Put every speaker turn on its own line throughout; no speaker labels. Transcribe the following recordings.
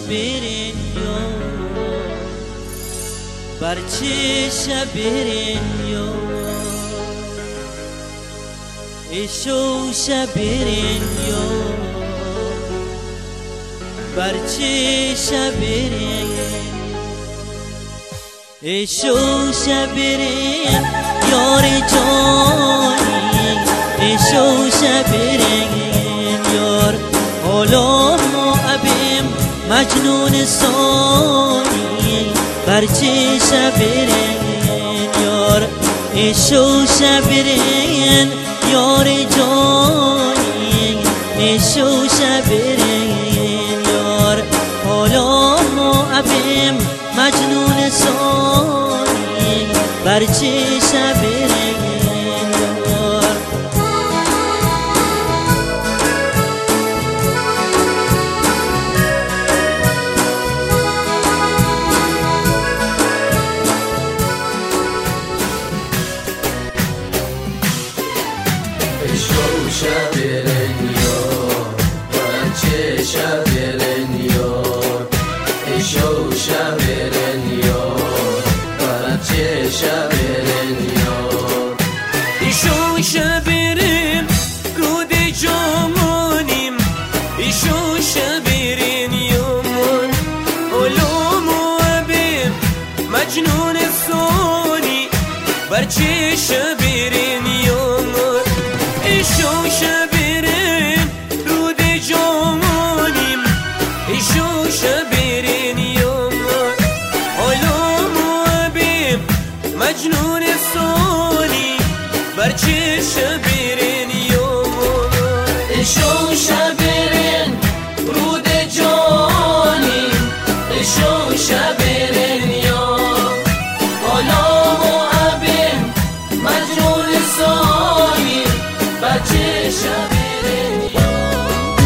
برین یو برچه برین یو ایشو برین یو برچه برین ایشو برین یار جانی ایشو برین یار حالا ما ابیم مجنون سانی برچه برین یار ایشو برین یار جانی ایشو برین یار حالا ما ابیم مجنون سانی برچه برین یار
شبرن یار برچه شبرن یار ایشو شبرن یار برچه شبرن یار
ایشو شبرن رود جامانیم ایشو شبرن یامون علومو ابیم مجنون سانی برچه شبرن یامون ایشو شبرن رود جامانیم ایشو شبرن یامون علومو ابیم مجنون سانی برچه شبرن یامون
ایشو شبرن رود جانیم ایشو شبرن یار علومو ابیم مجنون سانی برچه شبرن یار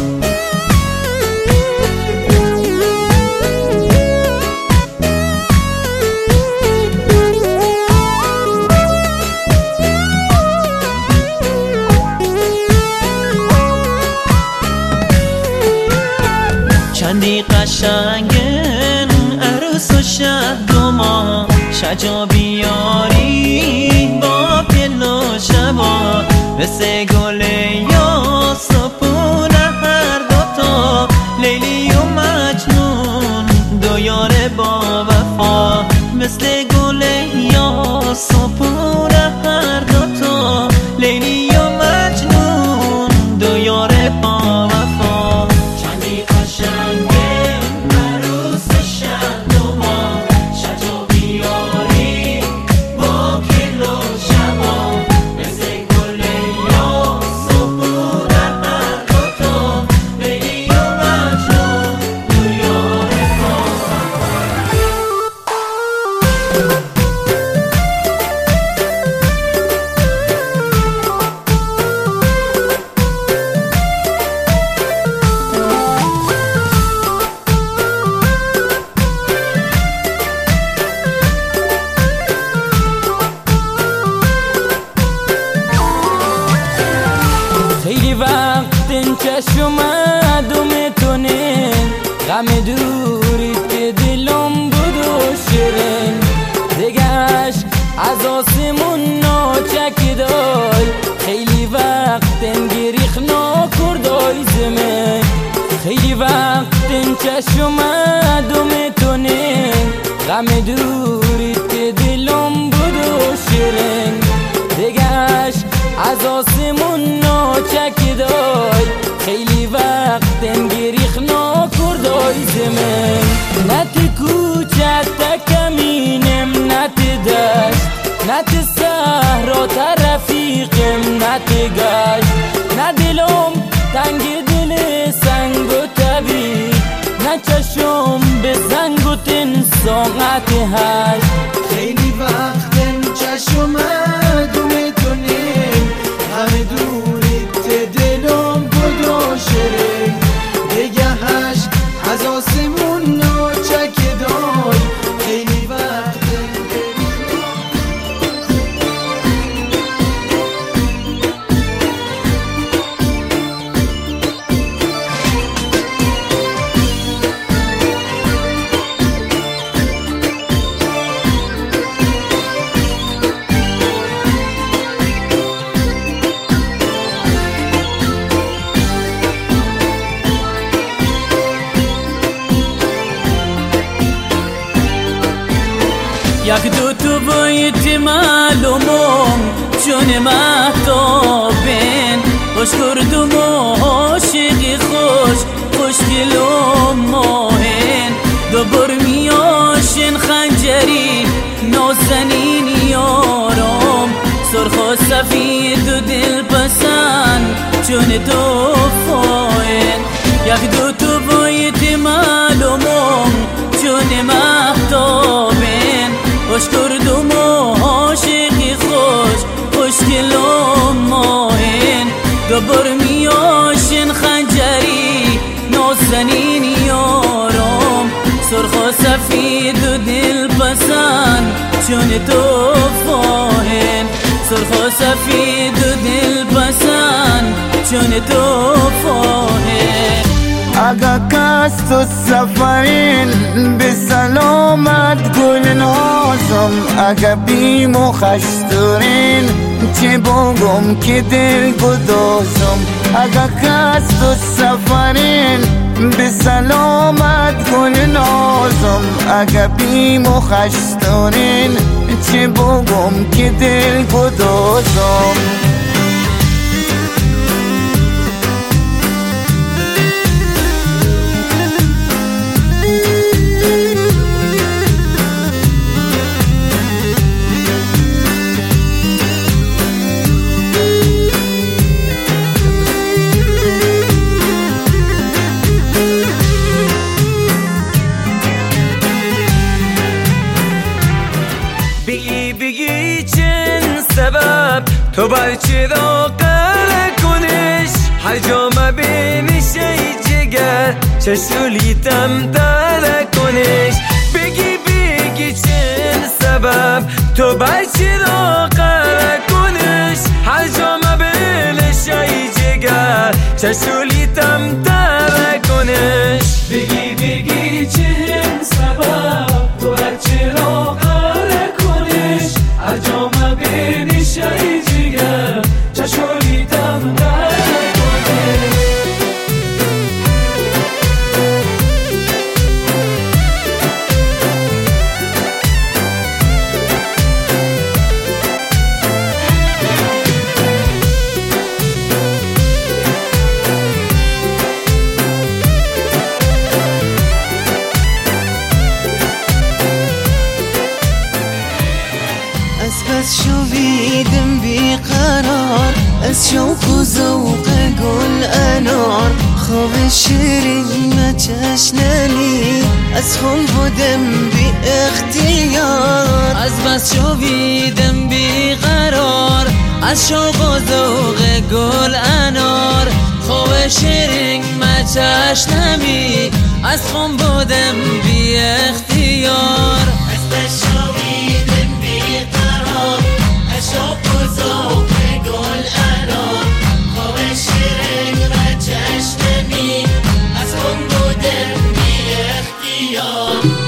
چندی قشنگن عروس و شهد و ما شجا بیاری با پل و شبا مثل گل یاسپون هر دوتا لیلی و مجنون دو یار با وفا مثل گل یاسپون هر دوتا لیلی و مجنون دو یار با وفا چندی قشنگه عروس شهد و ما شجا بیاری با کل و شبا مثل گل یاسپون هر دوتا لیلی و مجنون دو یار با
خیلی وقت چشم مردم تونه غم دوری که دلم بود و شیرین دیگه عشق از آسمون ناچکیدای خیلی وقت گریخ ناکردای زمین خیلی وقت چشم مردم تونه غم دوری که دلم بود و شیرین دیگه عشق از آسمون ناچکیدای خیلی وقت گریخ ناکردای زمین نت کوچه تکمینم نت دشت نت صحرا ترفیقم نت گشت نه دلم تنگ دل سنگ و تبی نه چشم به زنگ و تن ساعت هشت
خیلی وقت چشم مردم تونیم همه دوریت دلم بود و شیرین دیگه عشق از آسمون ناچکیدای خیلی وقت
معلومم چون مهتابین خوش کردم و عاشقی خوش گلوم ماهین دوبار میاشن خنجری نازنین یارم سرخ و سفید و دل پسند چون تو فاین یک دو تو باید معلومم چون مهتابین خوش کردم و عاشقی خوش گلوم ماهین دوبار میاشن خنجری نازنین یارم سرخ و سفید و دل پسند چون تو فاین سرخ و سفید و دل پسند چون تو فاین
اگه کست و سفرین به سلامت گل نازم اگه بیم و خشترین چه بگم که دل گدازم اگه کست و سفرین به سلامت گل نازم اگه بیم و خشترین چه بگم که دل گدازم
بگی چند سبب تو برچرا قره کنش هر جا مبینش ای جگر چشولیتم داره کنش بگی چند سبب تو برچرا قره کنش هر جا مبینش ای جگر چشولیتم داره کنش بگی چند سبب تو برچرا قره کنش هر جا مبینش ای جگر چشولیتم داره کنش
بس شویدم بیقرار از شوق و ذوق گل انار خواب شیرین مچشننی از خون بودم بی اختیار از بس شویدم بیقرار از شوق و ذوق گل انار خواب شیرین مچشنمی از خون بودم بی اختیار از بس شویدم بیقرار شوق و ذوق گل انار خواب شیرین و چشممی از خون بودم بی اختیار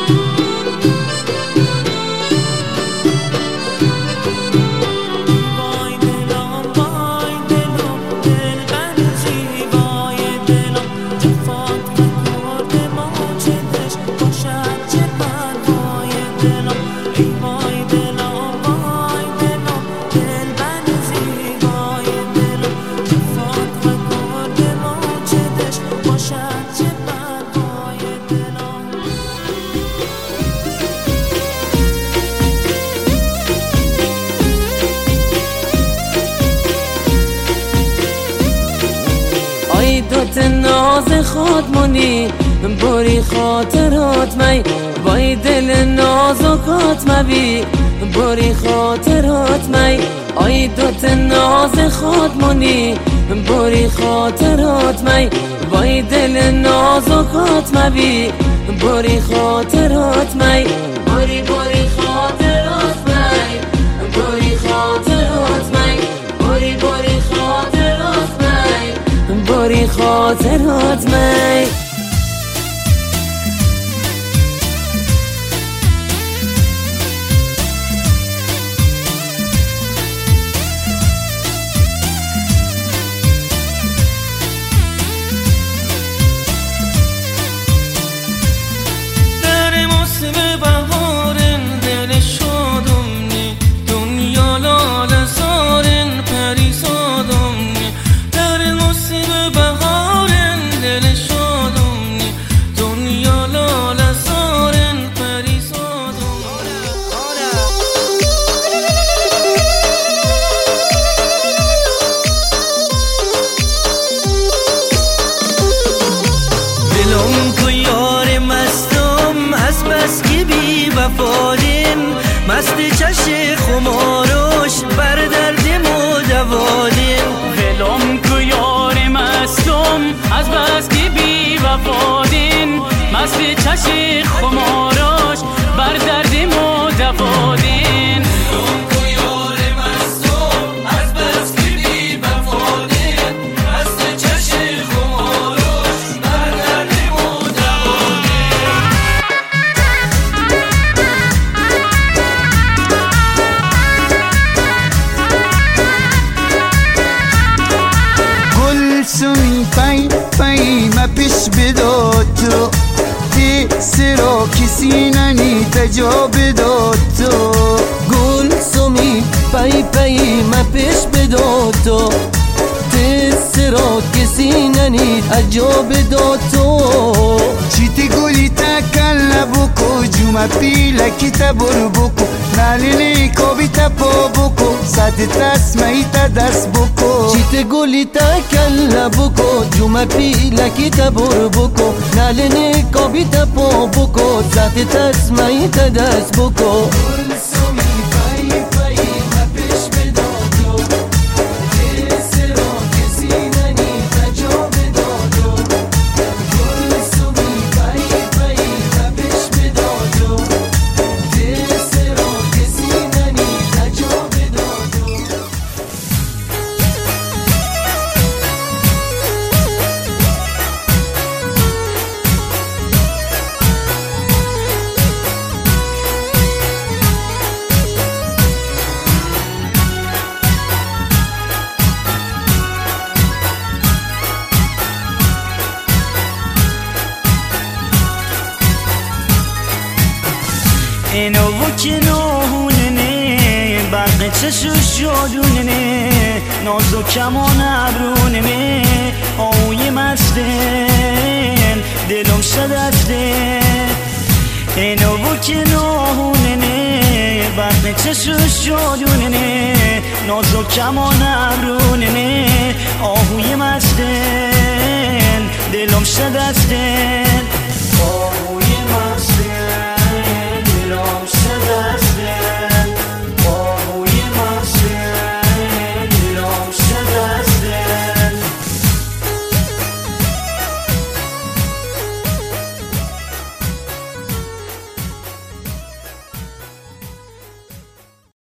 دوت ناز خودمونی بری خاطرات می وای دل نازکات مبی بری خاطرات می آی دوت ناز خودمونی بری خاطرات می وای دل نازکات مبی بری خاطرات می بری خاطرات می بری خاطرات می بری خاطرات می بری خاطرات می
در موسم بهارن دل شادم نی خماروش بر دردیم و دوادیم
ولم کو یار مستم از بس که بی وفادین مست چشی خماروش بر دردیم و دوادین
سمی پای ما پیش بداد تو سرا کسی ننید جا بداد تو
گل سمی پای ما پیش بداد تو سرا کسی ننید اجا بداد تو
چیتی گلی تا کلا بکو جوما پیلا کی تا برو بکو نالینی کوبی تا پا بکو ساده تسمایی تا دست بکو
چیت گلی تا کلا بکو جوما پیلا کی تا برو بکو نالینی کوبی تا پا بکو ساده تسمایی تا دست بکو
اینو و کنونه برق چشوش جادونه نازو کمان ابرونه آوی مستن دلم شدسته اینو و کنونه برق چشوش جادونه نازو کمان ابرونه آوی مستن دلم شدسته آوی مستن I'm